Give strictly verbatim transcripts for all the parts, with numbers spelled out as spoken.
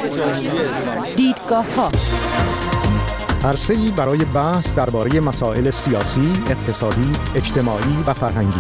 دیدگاه‌ها، عرصه‌ای برای بحث درباره مسائل سیاسی، اقتصادی، اجتماعی و فرهنگی.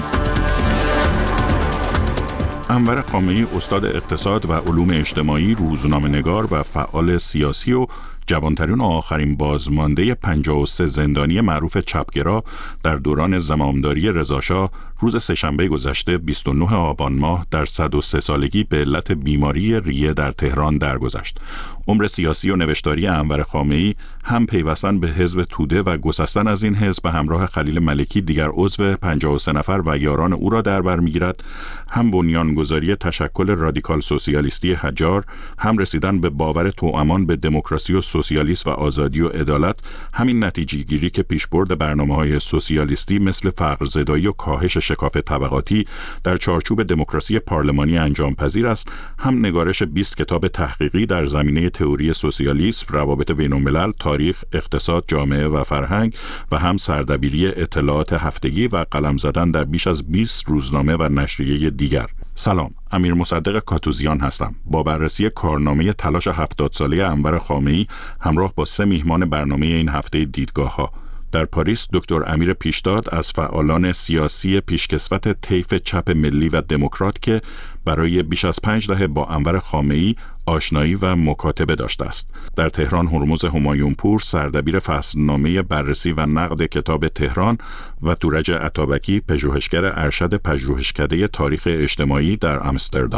انور خامه‌ای استاد اقتصاد و علوم اجتماعی، روزنامه‌نگار و فعال سیاسی و جوانترین و آخرین بازمانده پنجاه و سه زندانی معروف چپگرا در دوران زمامداری رضاشاه روز سه‌شنبه گذشته بیست و نه آبان ماه در صد و سه سالگی به علت بیماری ریه در تهران درگذشت. عمر سیاسی و نوشتاری انور خامه‌ای هم پیوستن به حزب توده و گسستن از این حزب به همراه خلیل ملکی دیگر عضو پنجاه و سه نفر و یاران او را در بر می‌گیرد، هم بنیانگذاری تشکل رادیکال سوسیالیستی حجار، هم رسیدن به باور توامان به دموکراسی و سوسیالیسم و آزادی و عدالت، همین نتیجه گیری که پیشبرد برنامه‌های سوسیالیستی مثل فقرزدایی و کاهش شکاف طبقاتی در چارچوب دموکراسی پارلمانی انجام پذیر است، هم نگارش بیست کتاب تحقیقی در زمینه تئوری سوسیالیسم، روابط بین‌الملل، تاریخ، اقتصاد، جامعه و فرهنگ و هم سردبیری اطلاعات هفتگی و قلم زدن در بیش از بیست روزنامه و نشریه دیگر. سلام، امیر مصدق کاتوزیان هستم. با بررسی کارنامه تلاش هفتاد ساله انور خامه‌ای همراه با سه میهمان برنامه این هفته دیدگاه‌ها. در پاریس دکتر امیر پیشداد از فعالان سیاسی پیشکسوت طیف چپ ملی و دموکرات که برای بیش از پنج دهه با انور خامه‌ای آشنایی و مکاتبه داشته است. در تهران هرمز همایونپور، سردبیر فصلنامه بررسی و نقد کتاب تهران و تورج عطابکی، پژوهشگر ارشد پژوهشکده تاریخ اجتماعی در آمستردام.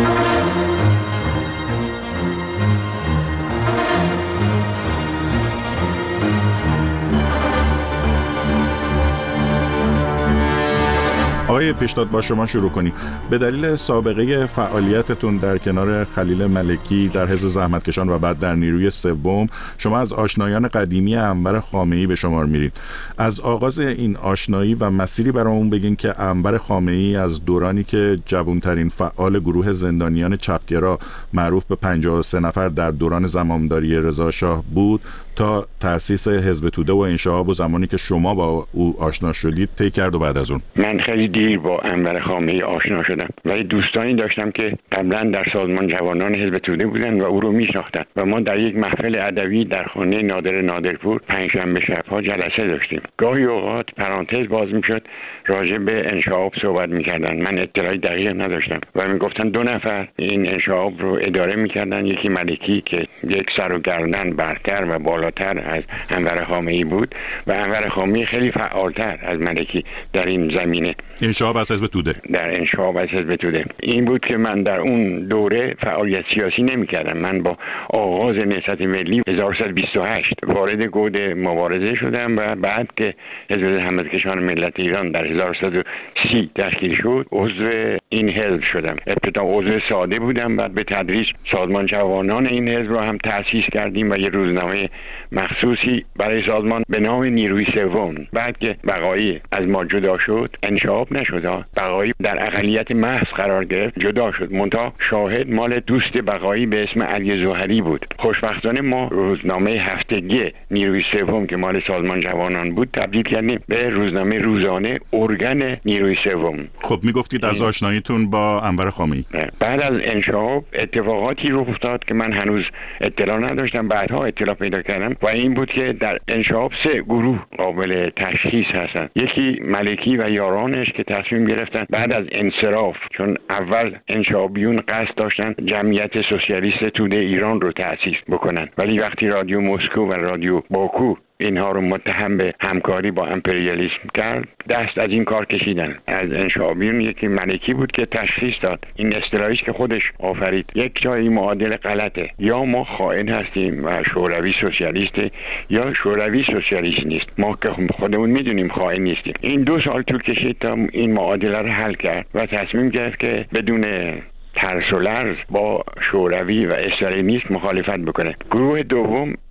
آقای پیشداد با شما شروع کنیم. به دلیل سابقه فعالیتتون در کنار خلیل ملکی در حزب زحمتکشان و بعد در نیروی سوم، شما از آشنایان قدیمی انور خامه‌ای به شمار میرید. از آغاز این آشنایی و مسیری برامون بگین که انور خامه‌ای از دورانی که جوانترین فعال گروه زندانیان چپگرا معروف به پنجاه و سه نفر در دوران زمامداری رضاشاه بود تا تأسیس حزب توده و انشعاب و زمانی که شما با او آشنا شدید طی کرد و بعد از اون. من خیلی دیر با انور خامه‌ای آشنا شدم ولی دوستانی داشتم که قبلا در سازمان جوانان حزب توده بودن و او رو میشناختن و ما در یک محفل ادبی در خانه نادر نادرپور پنجشنبه شب‌ها جلسه داشتیم. گاهی اوقات پرانتز باز میشد راجع به انشعاب صحبت میکردن. من اطلاعی دقیق نداشتم و میگفتن دو نفر این انشعاب رو اداره میکردن، یکی ملکی که یک سر و گردن برتر و بالاتر از انور خامه‌ای بود و انور خامه‌ای خیلی فعالتر از ملکی در این زمینه. انشعاب از حزب توده. در انشعاب از حزب توده. این بود که من در اون دوره فعالیت سیاسی نمی‌کردم. من با آغاز نهضت ملی هزار و سیصد و بیست و هشت وارد گود مبارزه شدم و بعد که حزب زحمتکشان ملت ایران در هزار و سیصد و سی تشکیل شد عضو این حزب شدم. ابتدا عضو ساده بودم، بعد به تدریج سازمان جوانان این حزب رو هم تأسیس کردیم و یه روزنامه مخصوصی برای سازمان به نام نیروی سوم. بعد که بقایی از ما جدا شد، انشعاب نشد، بقایی در اقلیت محض قرار گرفت، جدا شد. منتها شاهد مال دوست بقایی به اسم علی زهری بود. خوشبختانه ما روزنامه هفتگی نیروی سوم که مال سازمان جوانان بود تبدیل کردیم به روزنامه روزانه ارگن نیروی سوم. خب میگفتید از آشناییتون با انور خامه‌ای. بعد از انشعاب اتفاقاتی رخ افتاد که من هنوز اطلاع نداشتم، بعدها اطلاع پیدا کردم و این بود که در انشعاب سه گروه قابل تشخیص هستن. یکی ملکی و یارانش که تصمیم گرفتن بعد از انصراف، چون اول انشعابیون قصد داشتن جمعیت سوسیالیست توده ایران رو تأسیس بکنن، ولی وقتی رادیو مسکو و رادیو باکو اینها رو متهم به همکاری با امپریالیسم کرد، دست از این کار کشیدن. از انشعابیون یکی ملکی بود که تشخیص داد، این اصطلاحی که خودش آفرید، یک جایی معادل غلطه، یا ما خائن هستیم و شوروی سوسیالیسته یا شوروی سوسیالیست نیست. ما که خودمون میدونیم خائن نیستیم. این دو سال طول کشید تا این معادله رو حل کرد و تصمیم گرفت که بدون ترس و لرز با شوروی و استالینیسم مخالفت بکنه. گروه دوم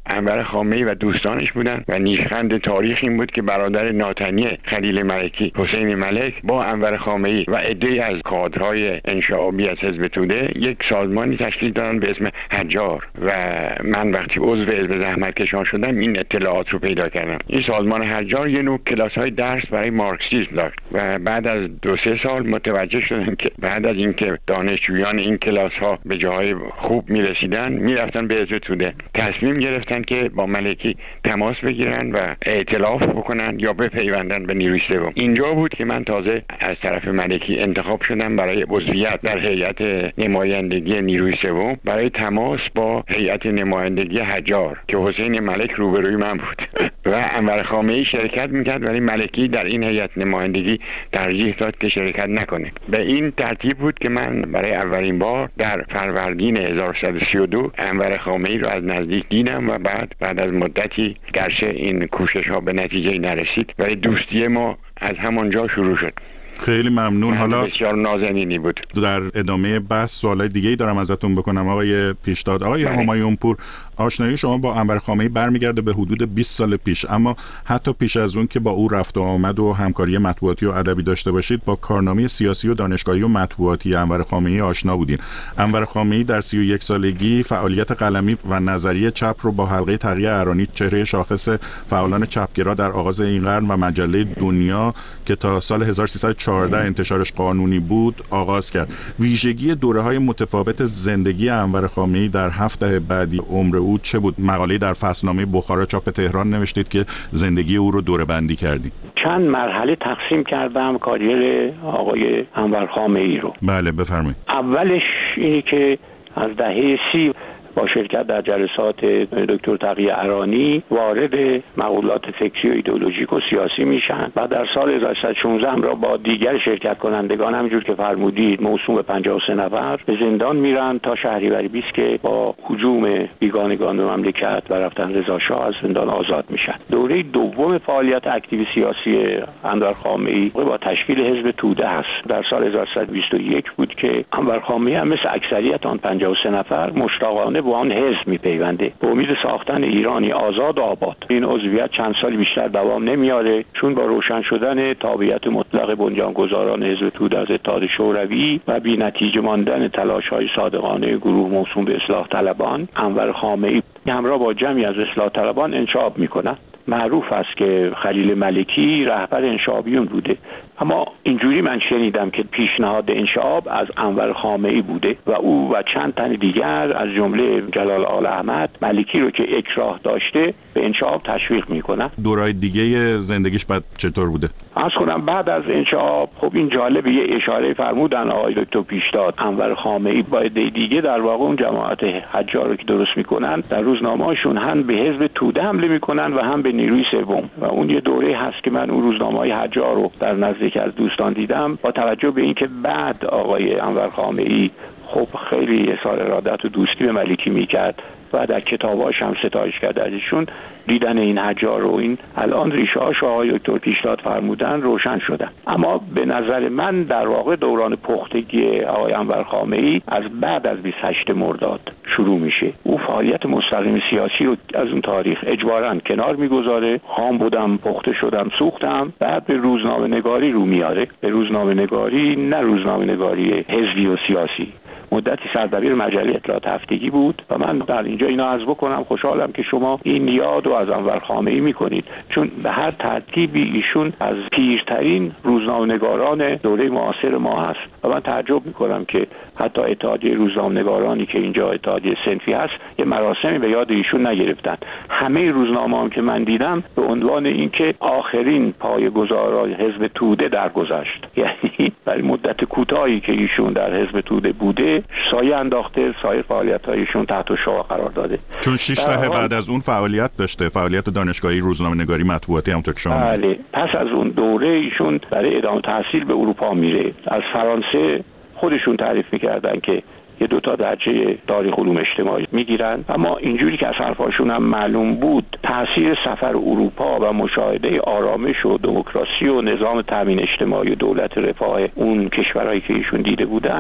انور خامه‌ای و دوستانش بودن و نیشخند تاریخ این بود که برادر ناتنی خلیل ملکی، حسین ملک، با انور خامه‌ای و عده‌ای از کادرهای انشعابی از حزب توده یک سازمانی تشکیل دادن به اسم حجار و من وقتی عضو حزب زحمتکشان شدم این اطلاعات رو پیدا کردم. این سازمان حجار یه نوع کلاس‌های درس برای مارکسیسم داشت و بعد از دو سه سال متوجه شدم که بعد از اینکه دانشجویان این کلاس‌ها به جاهای خوب می‌رسیدن می‌رفتن به حزب توده، تصمیم گرفتن که با ملکی تماس بگیرن و ائتلاف بکنن یا بپیوندن به نیروی سوم. اینجا بود که من تازه از طرف ملکی انتخاب شدم برای عضویت در هیئت نمایندگی نیروی سوم برای تماس با هیئت نمایندگی حجار که حسین ملک روبروی من بود و انور خامه‌ای شرکت میکرد ولی ملکی در این هیئت نمایندگی ترجیح داد که شرکت نکنه. به این ترتیب بود که من برای اولین بار در فروردین هزار و سیصد و سی و دو انور خامه‌ای رو از نزدیک دیدم و بعد بعد از مدتی گرچه این کوشش ها به نتیجه نرسید ولی دوستی ما از همانجا شروع شد. خیلی ممنون. حالا بسیار نازنینی بود. در ادامه بحث سوالای دیگه‌ای دارم ازتون بکنم آقای پیشداد. آقای همایون پور، آشنایی شما با انور خامه‌ای برمیگرده به حدود بیست سال پیش، اما حتی پیش از اون که با او رفت و آمد و همکاری مطبوعاتی و ادبی داشته باشید، با کارنامه سیاسی و دانشگاهی و مطبوعاتی انور خامه‌ای آشنا بودین. انور خامه‌ای در سی و یک سالگی فعالیت قلمی و نظری چپ رو با حلقه تقیه ارانی، چهره شاخص فعالان چپگرا در آغاز این قرن و مجله دنیا که تا سال هزار و سیصد و چهارده انتشارش قانونی بود آغاز کرد. ویژگی دوره‌های متفاوت زندگی انور خامه‌ای در هفت دهه بعدی عمر او چه بود؟ مقاله در فصلنامه بخارا چاپ تهران نوشتید که زندگی او رو دوره‌بندی کردید. چند مرحله تقسیم کردم کاریر آقای انور خامه‌ای رو. بله بفرمایید. اولش اینی که از دهه سی با شرکت در جلسات دکتر تقی ارانی وارد مقولات فکری و ایدئولوژیک و سیاسی میشن و در سال هزار و سیصد و شانزده هم را با دیگر شرکت کنندگان همینجور که فرمودید موسوم به پنجاه و سه نفر به زندان میرن تا شهریور بیست که با هجوم بیگانگان به مملکت و رفتن رضا شاه از زندان آزاد میشن. دوره دوم فعالیت اکتیو سیاسی انور خامه‌ای با تشکیل حزب توده است. در سال هزار و سیصد و بیست و یک بود که انور خامه‌ای هم مثل اکثریت آن پنجاه و سه نفر مشتاقانه با آن حزب میپیونده به امید ساختن ایرانی آزاد و آباد. این عضویت چند سال بیشتر دوام نمیاره چون با روشن شدن تابعیت مطلق بنیانگذاران حزب توده از اتحاد شوروی و بی نتیجه ماندن تلاش‌های صادقانه گروه موسوم به اصلاح طلبان، انور خامه‌ای همراه با جمعی از اصلاح طلبان انشعاب میکنه. معروف است که خلیل ملکی رهبر انشعابیون بوده، اما اینجوری من شنیدم که پیشنهاد انشعاب از انور خامه‌ای بوده و او و چند تن دیگر از جمله جلال آل احمد ملکی رو که اکراه داشته به انشعاب تشویق میکنن. دورای دیگه زندگیش بعد چطور بوده؟ عرض کنم بعد از انشعاب خب این جالبه، یه اشاره فرمودن آقای دکتر پیشداد، انور خامه‌ای با عده دیگه در واقع اون جماعت حجار رو که درست میکنن در روزنامه‌هاشون هم به حزب توده حمله میکنن و هم به نیروی سوم و اون یه دوره هست که من اون روزنامه‌های حجار رو در نزدیک از دوستان دیدم. با توجه به اینکه بعد آقای انور خامه‌ای خب خیلی اظهار ارادت و دوستی به ملکی میکرد و در کتاباش هم ستایش کرد از ایشون، دیدن این حجار و این الان ریشه هاش آقای دکتر پیشداد فرمودن روشن شدن. اما به نظر من در واقع دوران پختگی آقای انور خامه‌ای از بعد از بیست و هشتم مرداد شروع میشه. او فعالیت مستقیم سیاسی رو از اون تاریخ اجباراً کنار میگذاره. خام بودم، پخته شدم، سوختم، بعد به روزنامه نگاری رو میاره. به روزنامه نگاری، نه روزنامه نگاری حزبی و سیاسی. مدتی سردبیر مجله اطلاعات هفتگی بود و من در اینجا اینا عرض بکنم خوشحالم که شما این یاد رو از انور خامه‌ای میکنید، چون به هر ترتیبی ایشون از پیرترین روزنامه‌نگاران دوره معاصر ما هست و من تعجب میکنم که حتی اتحادیه روزنامه‌نگارانی که اینجا اتحادیه صنفی هست یه مراسمی به یاد ایشون نگرفتن. همه روزنامه‌ها که من دیدم به عنوان اینکه آخرین پایه‌گذاران حزب توده درگذشت، یعنی برای مدت کوتاهی که ایشون در حزب توده بوده سایه انداخته، سایر فعالیت‌هایشون تحت شعاع قرار داده. چون شش دهه بعد از اون فعالیت داشته، فعالیت دانشگاهی، روزنامه‌نگاری، مطبوعاتی همونطور که شما بله. پس از اون دوره ایشون برای ادامه تحصیل به اروپا میره. از فرانسه خودشون تعریف می‌کردن که یه دوتا درجه تاریخ علوم اجتماعی میگیرن، اما اینجوری که از حرفاشون هم معلوم بود تاثیر سفر اروپا و مشاهده آرامش و دموکراسی و نظام تامین اجتماعی و دولت رفاه اون کشورهایی که ایشون دیده بودن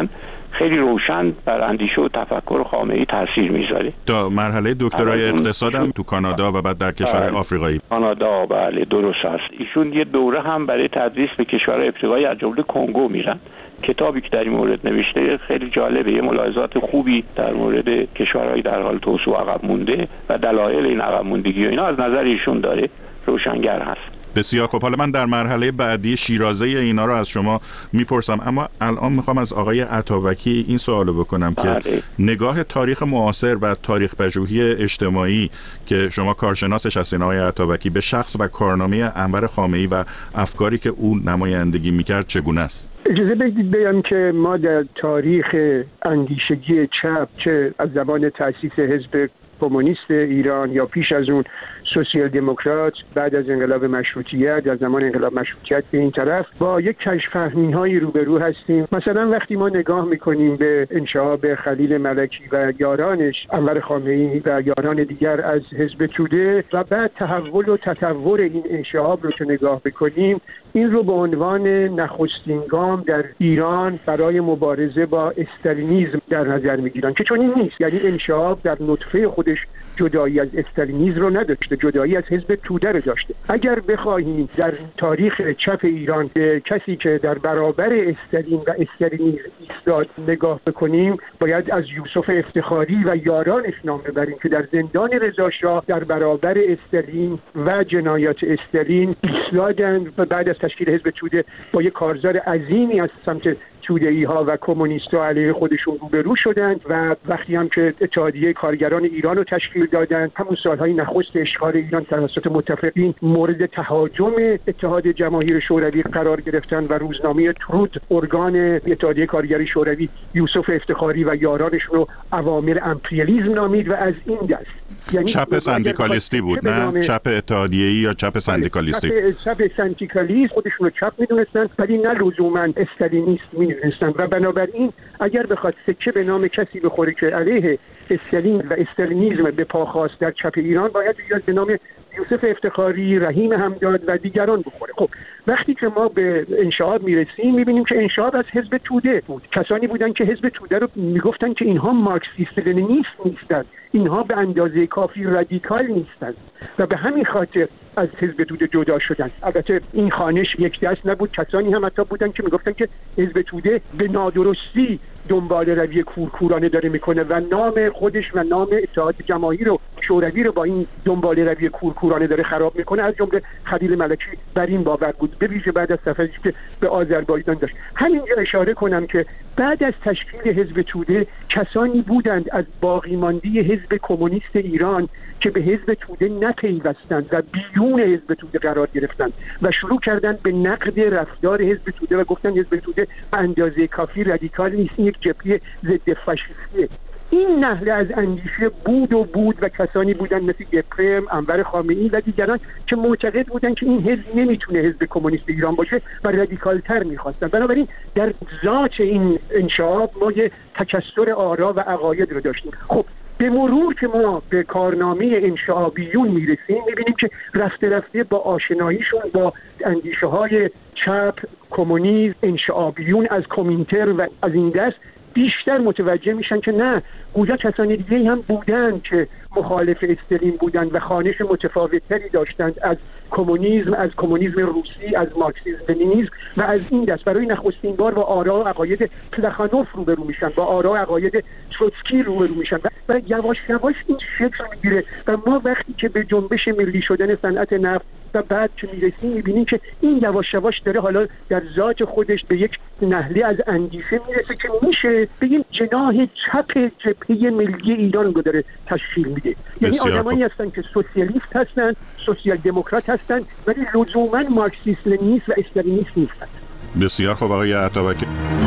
خیلی روشن بر اندیشه و تفکر خامنه‌ای تاثیر میذاره. تا مرحله دکترای اقتصاد هم تو کانادا و بعد در کشورهای آفریقایی. کانادا بله درست است. ایشون یه دوره هم برای تدریس به کشورهای آفریقایی از جمله کنگو میرن. کتابی که در این مورد نوشته خیلی جالبه، یه ملاحظات خوبی در مورد کشورهای در حال توسعه عقب مونده و دلایل این عقب موندگی و اینا از نظر ایشون داره، روشنگر هست. بسیار خب، حالا من در مرحله بعدی شیرازه اینا رو از شما میپرسم، اما الان میخوام از آقای عطابکی این سوالو بکنم بله. که نگاه تاریخ معاصر و تاریخ پژوهی اجتماعی که شما کارشناسش هستین آقای عطابکی به شخص و کارنامه انور خامنه‌ای و افکاری که او نمایندگی میکرد چگونه است؟ اجازه بدید بگم که ما در تاریخ اندیشگی چپ چه از زمان تأسیس حزب کمونیست ایران یا پیش از اون سوسیال دموکرات، بعد از انقلاب مشروطیت، در زمان انقلاب مشروطیت به این طرف با یک کشف‌فهمی‌هایی روبرو هستیم. مثلا وقتی ما نگاه می‌کنیم به انشعاب خلیل ملکی و یارانش، انور خامنه‌ای و یاران دیگر از حزب توده و بعد تحول و تطور این انشعاب رو که نگاه بکنیم، این رو به عنوان نخستین گام در ایران برای مبارزه با استالینیسم در نظر می‌گیرن که چون این نیست. یعنی انشعاب در نطفه خودش جدایی از استالینیسم رو نداشته، جدایی از حزب توده رو داشته. اگر بخواهیم در تاریخ چپ ایران به کسی که در برابر استالین و استالینیسم ایستاد نگاه بکنیم، باید از یوسف افتخاری و یارانش نام ببریم که در زندان رضاشاه در برابر استالین و جنایات استالین ایستادند و بعد از تشکیل حزب توده با یک کارزار عظیمی از سمت توده‌ای ها و کمونیست‌ها علیه خودشون روبرو شدند و وقتی هم که اتحادیه کارگران ایران رو تشکیل دادند، همون سالهای نخست اشغال ایران توسط متفقین مورد تهاجم اتحاد جماهیر شوروی قرار گرفتند و روزنامه ترود، ارگان اتحادیه کارگری شوروی، یوسف افتخاری و یارانش رو عوامل امپریالیسم نامید و از این دست، یعنی چپ سندیکالیستی بود، نه چپ اتحادیه‌ای یا چپ سندیکالیستی. چپ سندیکالیست خودشون رو چپ می‌دونستن ولی نه لزوماً استالینیست می‌دونستن و بنابراین اگر بخواد سکه به نام کسی بخوره که علیه استالین و استالینیسم به پا خواست در چپ ایران، باید بیاد به نام یوسف افتخاری، رحیم حمداد و دیگران بخوره. خب وقتی که ما به انشعاب میرسیم میبینیم که انشعاب از حزب توده بود. کسانی بودن که حزب توده رو میگفتن که اینها مارکسیست لنینیست نیستند، اینها به اندازه کافی رادیکال نیستند و به همین خاطر از حزب توده جدا شدند. البته این خوانش یک دست نبود، کسانی هم حتی بودن که میگفتن که حزب توده به نادرستی دنبال روی کورکورانه داره میکنه و نام خودش و نام اتحاد جماهیر و شوروی رو با این دنبال روی کورکورانه داره خراب میکنه. از جمله خلیل ملکی بر این باور بود، به ویژه بعد از سفری که به آذربایجان داشت. همینجا اشاره کنم که بعد از تشکیل حزب توده کسانی بودند از باقی مانده حزب کمونیست ایران که به حزب توده نپیوستند و بیرون حزب توده قرار گرفتند و شروع کردند به نقد رفتار حزب توده و گفتند حزب توده به اندازه کافی رادیکال نیست، یک جبهه ضد فاشیستیه. این نحله از اندیشه بود و بود و کسانی بودن مثل گپرم، انور خامنه‌ای و دیگران که معتقد بودن که این حزب نمیتونه حزب کمونیست ایران باشه و رادیکالتر میخواستن. بنابراین در ذات این انشعاب ما یه تکثر آرا و عقاید رو داشتیم. خب به مرور که ما به کارنامه انشعابیون میرسیم میبینیم که رفته رفته با آشناییشون با اندیشه های چپ، کمونیسم، انشعابیون از کمینتر و از این دست بیشتر متوجه میشن که نه، گویا کسانی دیگه هم بودن که مخالف استالین بودن و خوانش متفاوت‌تری داشتند از کمونیسم، از کمونیسم روسی، از مارکسیسم لنینیسم و از این دست برای نخستین بار با آرا و عقاید پلخانوف روبرو میشن، با آرا و عقاید تروتسکی روبرو میشن و یواش یواش این شکل میگیره و ما وقتی که به جنبش ملی شدن صنعت نفت و بعد که میرسیم میبینیم که این یواش یواش داره حالا در ذات خودش به یک نحله از اندیشه میرسه که میشه بگیم جناح چپ جبهه ملی ایران رو داره تشکیل میده. یعنی آدمایی هستن که سوسیالیست هستن، سوسیال دموکرات هستن ولی لزوما مارکسیست لنینیست و استالینیست نیستن. بسیار خوب آقای عطابکی.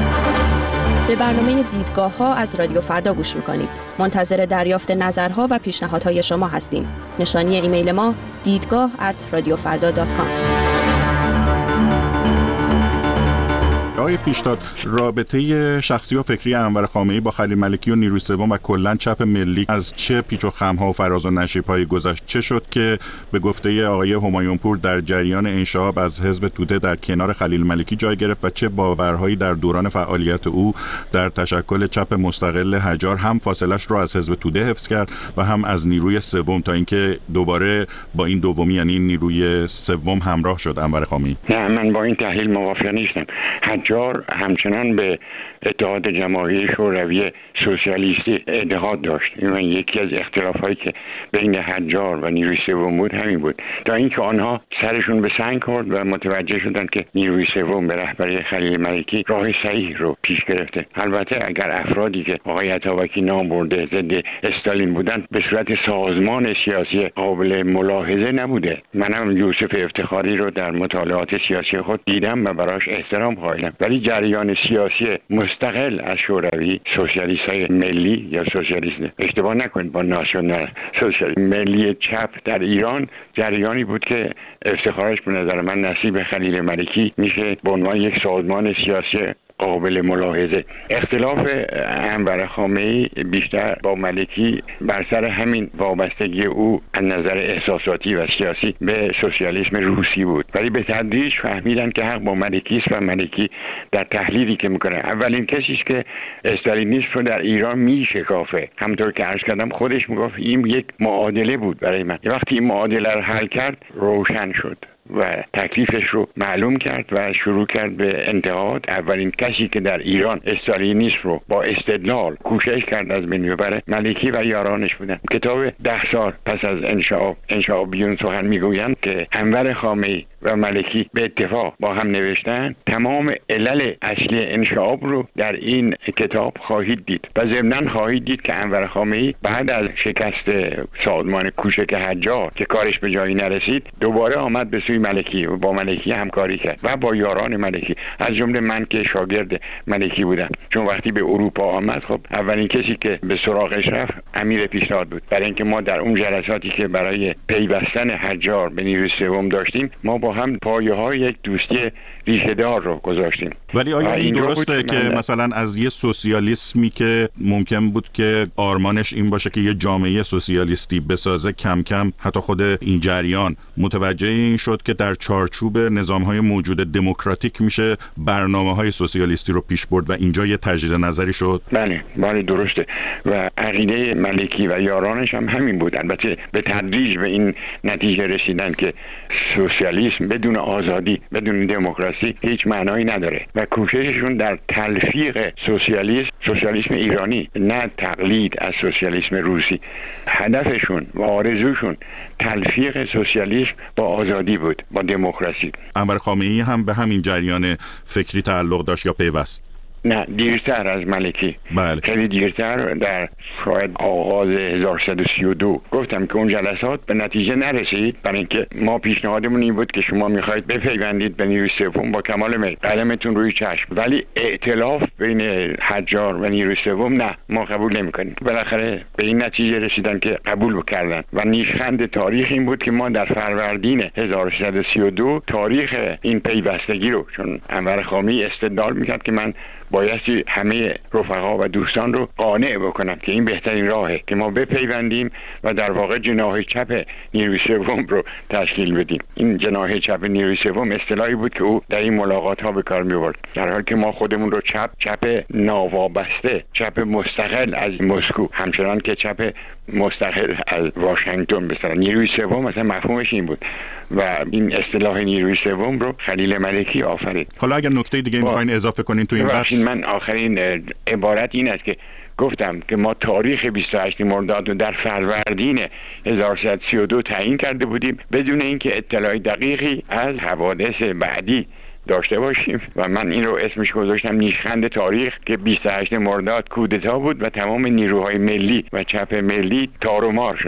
به برنامه دیدگاه ها از رادیو فردا گوش میکنید. منتظر دریافت نظرها و پیشنهادهای شما هستیم. نشانی ایمیل ما دیدگاه ات رادیو فردا دات کام. آقای آقای پیشتاد، رابطه شخصی و فکری انور خامنه‌ای با خلیل ملکی و نیروی سوم و کلاً چپ ملی از چه پیچ و خم‌ها و فراز و نشیب‌های گذشت چه شد که به گفته آقای همایونپور در جریان انشعاب از حزب توده در کنار خلیل ملکی جای گرفت و چه باورهایی در دوران فعالیت او در تشکل چپ مستقل حجار هم فاصلش را از حزب توده حفظ کرد و هم از نیروی سوم تا اینکه دوباره با این دومی یعنی نیروی سوم همراه شد انور خامنه‌ای؟ نه، من با این تحلیل موافق نیستم. حجار همچنان به اتحاد جماهیر شوروی سوسیالیستی اعتقاد داشت. این یکی از اختلافایی که بین حجار و نیروی سوم بود همین بود، تا اینکه آنها سرشون به سنگ خورد و متوجه شدند که نیروی سوم به رهبری خلیل ملکی راه صحیح رو پیش گرفته. البته اگر افرادی که آقای عطابکی نام برده ضد استالین بودند به صورت سازمان سیاسی قابل ملاحظه نبوده. منم یوسف افتخاری رو در مطالعات سیاسی خود دیدم و براش احترام قائلم، ولی جریان سیاسی مستقل از شوروی، سوسیالیست‌های ملی یا سوسیالیسم، اشتباه نکنید با ناسیونال سوسیالیسم، ملی چپ در ایران جریانی بود که افتخارش به نظر من نصیب خلیل ملکی میشه به عنوان یک سازمان سیاسی قابل ملاحظه. اختلاف انور خامنه‌ای بیشتر با ملکی بر سر همین وابستگی او از نظر احساساتی و سیاسی به سوسیالیسم روسی بود، ولی به تدریج فهمیدن که حق با ملکی است و ملکی در تحلیلی که میکنه اولین کسی است که استالینیسم رو در ایران میشکافه. همونطور که عرض کردم خودش میگفت این یک معادله بود برای من. وقتی این معادله رو حل کرد روشن شد و تکلیفش رو معلوم کرد و شروع کرد به انتقاد. اولین کسی که در ایران استالینیسم رو با استدلال کوشش کرد از بین ببره ملکی و یارانش بودن. کتاب ده سال پس از انشعاب انشعابیون سخن میگویند که انور خامنه‌ای و ملکی به اتفاق با هم نوشتن حتمام علل اصلی انشعاب رو در این کتاب خواهید دید و ضمناً خواهید دید که انور خامنه‌ای بعد از شکست سازمان کوچک حجار که کارش به جایی نرسید دوباره آمد به سوی ملکی و با ملکی همکاری کرد و با یاران ملکی، از جمله من که شاگرد ملکی بودم. چون وقتی به اروپا آمد خب اولین کسی که به سراغش رفت امیر پیشنهاد بود، برای اینکه ما در اون جلساتی که برای پیوستن حجار به نیروی سوم داشتیم ما با هم پایه‌های یک دوستی ریشه‌دار رو گذاشتیم. ولی آیا این درسته که من... مثلا از یه سوسیالیسمی که ممکن بود که آرمانش این باشه که یه جامعه سوسیالیستی بسازه کم کم حتی خود این جریان متوجه این شد که در چارچوب نظام‌های موجود دموکراتیک میشه برنامه‌های سوسیالیستی رو پیش برد و اینجا یه تجدید نظری شد؟ بله بله درسته و عقیده ملکی و یارانش هم همین بود. البته به تدریج به این نتیجه رسیدن که سوسیالیسم بدون آزادی بدون دموکراسی هیچ معنایی نداره و کوشششون در تلفیق سوسیالیسم سوسیالیسم ایرانی نه تقلید از سوسیالیسم روسی، هدفشون و آرزوشون تلفیق سوسیالیسم با آزادی بود، با دموکراسی. انور خامنه‌ای هم به همین جریان فکری تعلق داشت یا پیوست؟ نه، دیرتر از ملکی. بله. خیلی دیرتر، در شاید آغاز هزار و سیصد و سی و دو. گفتم که اون جلسات به نتیجه نرسید برای اینکه ما پیشنهادمون این بود که شما میخواید بپیوندید به نیروی سوم با کمال میل، قلمتون روی چشم، ولی ائتلاف بین حجار و نیروی سوم نه، ما قبول نمیکنیم. بالاخره به این نتیجه رسیدن که قبول کردن و نیشخند تاریخ این بود که ما در فروردین هزار و سیصد و سی و دو تاریخ این پیوستگی رو، چون انور خامنه‌ای استدلال میکرد که من بایستی همه رفقا و دوستان رو قانع بکنم که این بهترین راهه که ما بپیوندیم و در واقع جناح چپ نیروی سوم رو تشکیل بدیم. این جناح چپ نیروی سوم اصطلاحی بود که او در این ملاقات ها به کار می‌برد، در حالی که ما خودمون رو چپ چپ ناوابسته، چپ مستقل از مسکو، همچنان که چپ مستقل از واشنگتن مثلا. نیروی سوم مثلا مفهومش این بود و این اصطلاح نیروی سوم رو خلیل ملکی آفرید. حالا اگر نکته دیگه می‌خواید اضافه کنین تو این بخش. من آخرین عبارت این است که گفتم که ما تاریخ بیست و هشتم مرداد رو در فروردین هزار و سیصد و سی و دو تعیین کرده بودیم بدون اینکه اطلاع دقیقی از حوادث بعدی داشته باشیم و من این رو اسمش گذاشتم نیشخند تاریخ که بیست و هشتم مرداد کودتا بود و تمام نیروهای ملی و چپ ملی تار و مار شدن.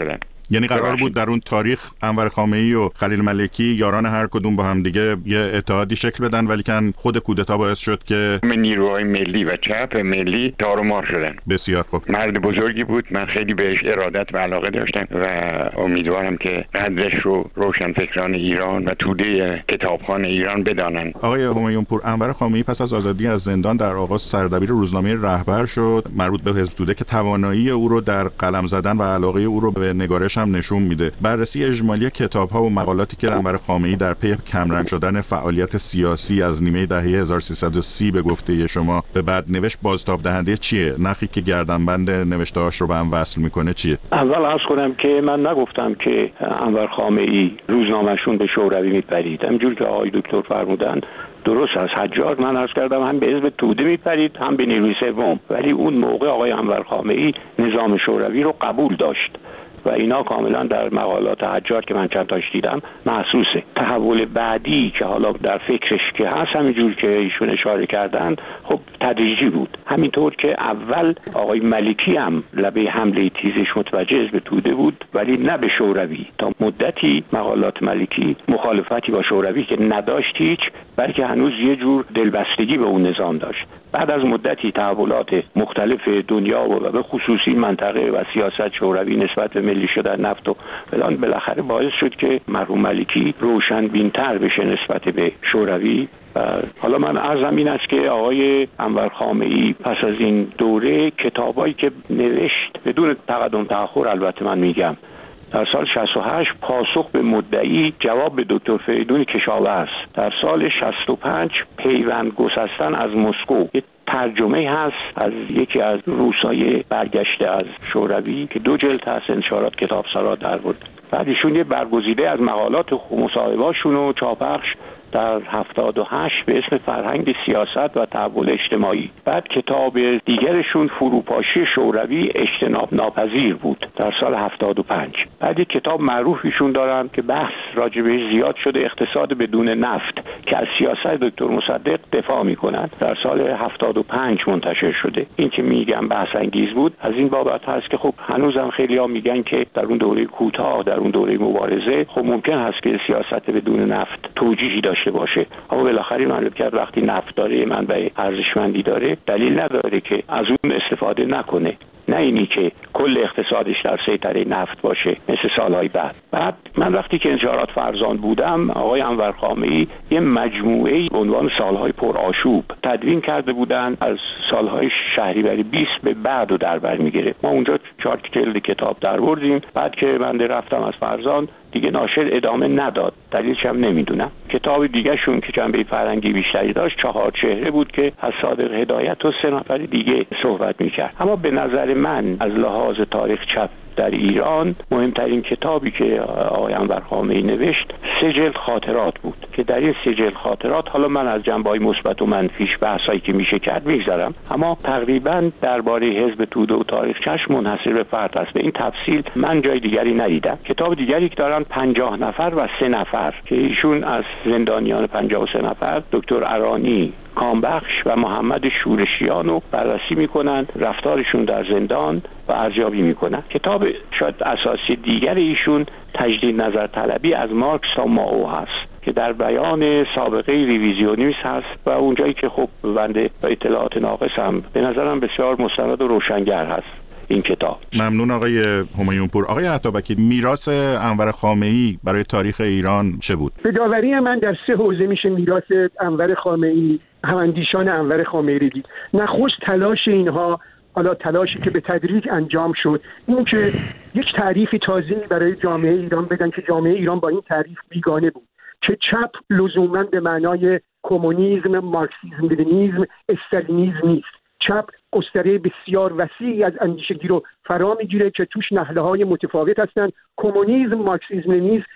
یعنی قرار بود در اون تاریخ انور خامنه‌ای و خلیل ملکی یاران هر کدوم با هم دیگه یه اتحادی شکل بدن، ولی کن خود کودتا باعث شد که نیروهای ملی و چپ ملی تارومار شدن. بسیار خوب. مرد بزرگی بود، من خیلی بهش ارادت و علاقه داشتم و امیدوارم که قدرش رو روشنفکران ایران و توده کتابخوان ایران بدانن. آقای همایون پور، انور خامنه‌ای پس از آزادی از زندان در آغاز سردبیر روزنامه رهبر شد، مربوط به حزب توده که توانایی او رو در قلم زدن و علاقه او رو به نگارش هم نشون میده. بررسی اجمالی کتاب‌ها و مقالاتی که انور خامنه‌ای در پی کمرنگ شدن فعالیت سیاسی از نیمه دهه هزار و سیصد و سی به گفته شما به بعد نوشت بازتاب دهنده چیه؟ نخی که گردنبند نوشته‌هاش رو به هم وصل میکنه چیه؟ اول عرض کنم که من نگفتم که انور خامنه‌ای روزنامه‌شون به شوروی میپرید. همونجور که آقای دکتر فرمودن درست از حجاج من عرض کردم هم به حزب توده میپرید هم به نیروی سوم، ولی اون موقع آقای انور خامنه‌ای نظام شوروی رو قبول داشت و اینا کاملا در مقالات حجاج که من چند تاش دیدم محسوسه. تحول بعدی که حالا در فکرش که هست همینجور که ایشون اشاره کردن خب تدریجی بود. همینطور که اول آقای ملکی هم لبه حمله تیزش متوجه حزب توده بود ولی نه به شوروی. تا مدتی مقالات ملکی مخالفتی با شوروی که نداشت هیچ، بلکه هنوز یه جور دلبستگی به اون نظام داشت. بعد از مدتی تحولات مختلف دنیا و به خصوصی منطقه و سیاست شوروی نسبت به ملی شدن نفت و فلان بالاخره باعث شد که مرحوم ملکی روشن بین‌تر بشه نسبت به شوروی. و حالا من عرضم این است که آقای انور خامنه‌ای پس از این دوره کتابایی که نوشت بدون تقدم تأخر، البته من میگم در سال شصت و هشت پاسخ به مدعی جواب به دکتر فریدون کشاورز، در سال شصت و پنج پیوند گسستن از مسکو، یه ترجمه هست از یکی از روسای برگشته از شوروی که دو جلد هست، انتشارات کتابسرا در بود. بعد ایشون یه برگزیده از مقالات مصاحبه‌هاشون و چاپخش در هفتاد و هشت به اسم فرهنگ سیاست و تحول اجتماعی. بعد کتاب دیگرشون فروپاشی شوروی اجتناب ناپذیر بود در سال هفتاد و پنج. بعد کتاب معروفیشون دارن که بحث راجبش زیاد شده، اقتصاد بدون نفت، که از سیاست دکتر مصدق دفاع میکنن، در سال هفتاد و پنج منتشر شده. این که میگم بحث انگیز بود از این بابت هست که خب هنوزم خیلی‌ها میگن که در اون دوره کوتاه، در اون دوره مبارزه خب ممکن هست که سیاست بدون نفت توجیهی داشته باشه، اما بالاخره معلوم کرد وقتی نفت داره، منبع ارزشمندی داره، دلیل نداره که از اون استفاده نکنه. نه اینی که کل اقتصادش در سیطره نفت باشه مثل سالهای بعد. بعد من وقتی که انتشارات فرزان بودم، آقای انور خامنه‌ای یه مجموعه به عنوان سالهای پرآشوب تدوین کرده بودن، از سالهای شهریور بیست به بعد و در بر میگیره. ما اونجا چهار جلد کتاب در بردیم. بعد که من رفتم از فرزان دیگه ناشر ادامه نداد، دلیلش هم نمیدونم. کتاب دیگه شون که جنبه فرهنگی بیشتری داشت چهار چهره بود که از صادق هدایت و سه نفر دیگه صحبت میکرد. اما به نظر من از لحاظ تاریخ چپ در ایران مهمترین کتابی که آقای انور خامنه‌ای نوشت سه جلد خاطرات بود که در این سه جلد خاطرات، حالا من از جنبه‌های مثبت و منفیش بحثایی که میشه کرد میگذرم، اما تقریبا درباره حزب توده و تاریخ چشم منحصر به فرد است. به این تفصیل من جای دیگری ندیدم. کتاب دیگری که دارن پنجاه نفر و سه نفر که ایشون از زندانیان پنجاه و سه نفر دکتر ارانی، کامبخش و محمد شورشیان رو بررسی میکنن، رفتارشون در زندان و ارزیابی میکنن. کتاب شاید اساسی دیگر ایشون تجدید نظر طلبی از مارکس تا مائو هست که در بیان سابقه ریویزیونیسم هست و اونجایی که خب بنده با اطلاعات ناقص هم به نظرم بسیار مستند و روشنگر هست این کتاب. ممنون آقای همایون پور. آقای عطابکی، میراث انور خامنه‌ای برای تاریخ ایران چه بود؟ به داوری من در سه حوزه میشه میراث انور خامنه‌ای، هماندیشان انور خامنه‌ای دید. نخست تلاش اینها، حالا تلاشی که به تدریج انجام شد، این که یک تعریف تازه‌ای برای جامعه ایران بدن که جامعه ایران با این تعریف بیگانه بود، که چپ لزوماً به معنای کمونیسم، مارکسیسم، لنینیسم، استالینیسم نیست. چپ گستره بسیار وسیعی از اندیشگی رو فرا میگیره که توش نهله‌های متفاوت هستند. کمونیسم، مارکسیسم، لنینیسم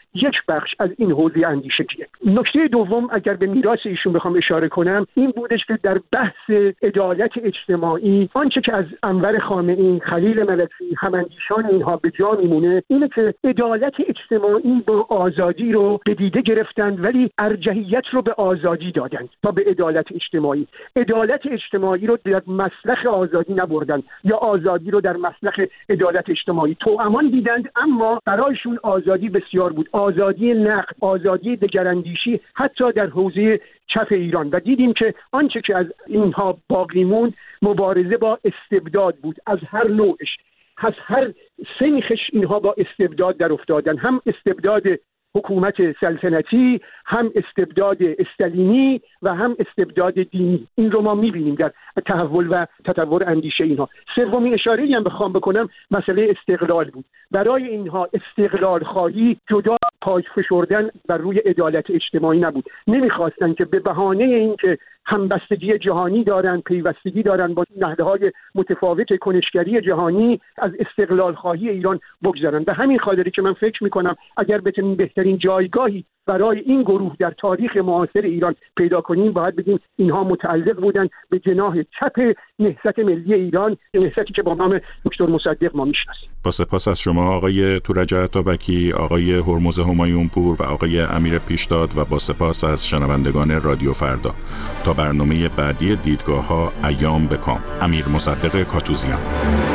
یک بخش از این حوزه اندیشگیه. نکته دوم اگر به میراث ایشون بخوام اشاره کنم این بودش که در بحث عدالت اجتماعی آنچه که از انور خامنه‌ای، خلیل ملکی، هماندیشان اینها به جا میمونه اینه که عدالت اجتماعی با آزادی رو به دیده گرفتند ولی ارجحیت رو به آزادی دادند تا به عدالت اجتماعی. عدالت اجتماعی رو در مسلخ آزادی نبردند یا آزادی رو در مسلخ عدالت اجتماعی توامان دیدند، اما برایشون آزادی بسیار بود، آزادی نقد، آزادی دگراندیشی حتی در حوزه چپ ایران. و دیدیم که آنچه که از اینها باقی موند مبارزه با استبداد بود از هر نوعش، از هر سنخش اینها با استبداد در افتادن، هم استبداد حکومت سلطنتی، هم استبداد استالینی و هم استبداد دینی. این رو ما می‌بینیم در تحول و تطور اندیشه اینها. سومین اشاره‌ای هم بخوام بکنم مسئله استقلال بود. برای اینها استقلال خواهی جدا پای فشردن بر روی عدالت اجتماعی نبود. نمی‌خواستن که به بهانه اینکه همبستگی جهانی دارن، پیوستگی دارن با نهادهای متفاوت کنشگری جهانی، از استقلال خواهی ایران بگذرن. به همین خاطری که من فکر می‌کنم اگر بتونیم بهترین جایگاهی برای این گروه در تاریخ معاصر ایران پیدا کنیم باید بگیم اینها متعلق بودن به جناح چپ نهضت ملی ایران، نهضتی که با نام دکتر مصدق ما میشناسیم. با سپاس از شما آقای تورج عطابکی، آقای هرمز همایونپور و آقای امیر پیشداد و با سپاس از شنوندگان رادیو فردا. تا برنامه بعدی دیدگاه‌ها ایام بکام. امیر مصدق کاتوزیان.